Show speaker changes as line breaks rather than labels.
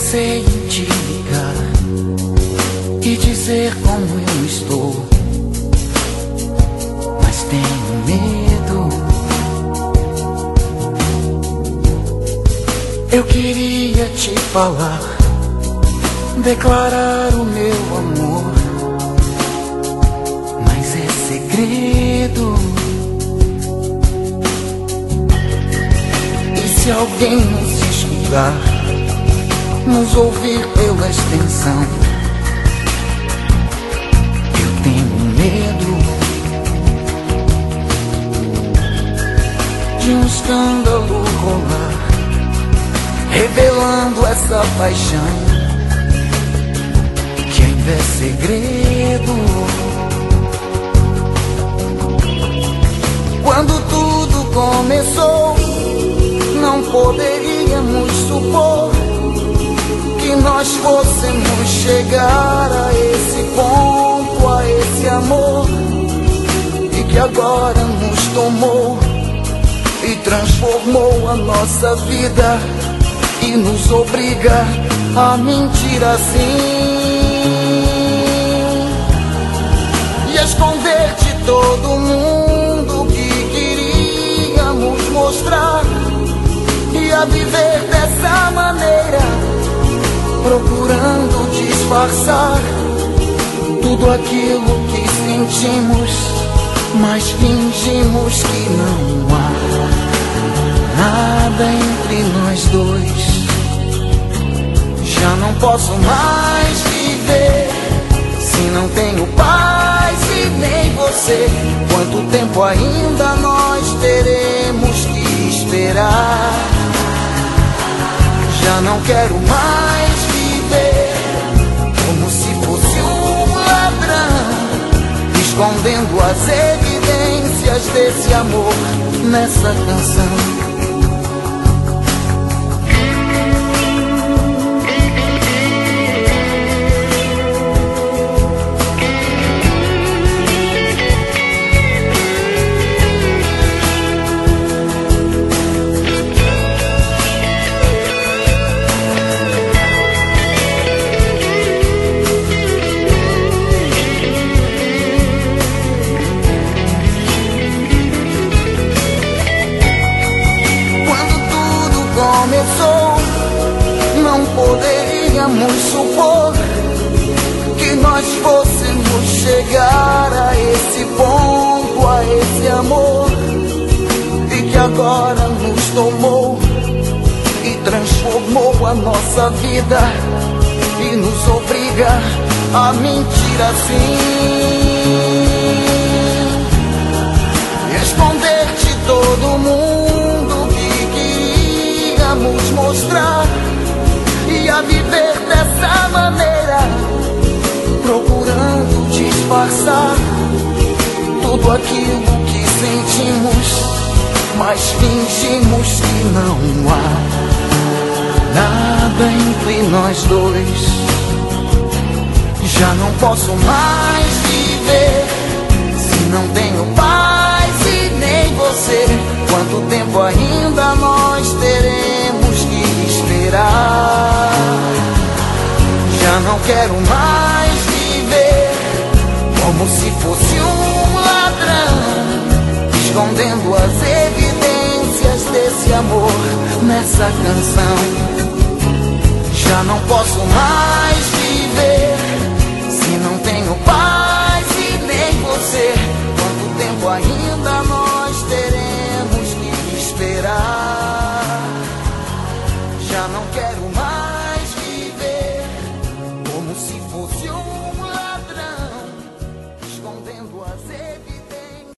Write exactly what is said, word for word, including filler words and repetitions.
Pensei em te ligar e dizer como eu estou, mas tenho medo. Eu queria te falar, declarar o meu amor, mas é segredo. E se alguém nos escutar, nos ouvir pela extensão, eu tenho medo de um escândalo rolar, revelando essa paixão que ainda é segredo. Quando tudo começou, não poderíamos supor que nós fôssemos chegar a esse ponto, a esse amor, e que agora nos tomou e transformou a nossa vida e nos obriga a mentir assim e a esconder de todo mundo que queríamos mostrar, e a viver dessa maneira, procurando disfarçar tudo aquilo que sentimos, mas fingimos que não há nada entre nós dois. Já não posso mais viver se não tenho paz e nem você. Quanto tempo ainda nós teremos que esperar? Já não quero mais viver como se fosse um ladrão, escondendo as evidências desse amor nessa canção. Começou, não poderíamos supor que nós fôssemos chegar a esse ponto, a esse amor, e que agora nos tomou e transformou a nossa vida e nos obriga a mentir assim e esconder de todo mundo mostrar, e a viver dessa maneira, procurando disfarçar tudo aquilo que sentimos, mas fingimos que não há nada entre nós dois. Já não posso mais viver se não tenho paz e nem você. Quanto tempo ainda nós teremos que esperar? Já não quero mais viver como se fosse um ladrão, escondendo as evidências desse amor nessa canção. Já não posso mais viver se não tenho paz e nem você. Quanto tempo ainda nós teremos que esperar? Já não quero